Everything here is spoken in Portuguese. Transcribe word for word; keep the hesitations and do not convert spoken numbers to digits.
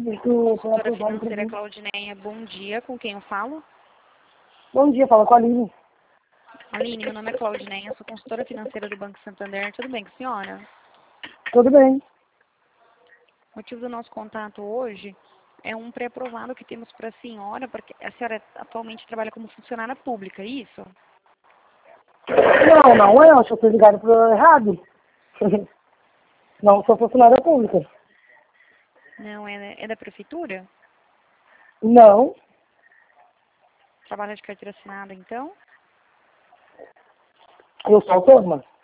Isso foi Consultora aprovado para financeira mim. Claudineia, bom dia. Com quem eu falo? Bom dia, fala com a Aline. Aline, meu nome é Claudineia, sou consultora financeira do Banco Santander. Tudo bem com a senhora? Tudo bem. O motivo do nosso contato hoje é um pré-aprovado que temos para a senhora, porque a senhora atualmente trabalha como funcionária pública, é isso? Não, não é, eu acho que eu fui ligado pro errado. Não sou funcionária pública. Não, é, é da prefeitura? Não, Trabalha de carteira assinada, então? eu sou autônoma.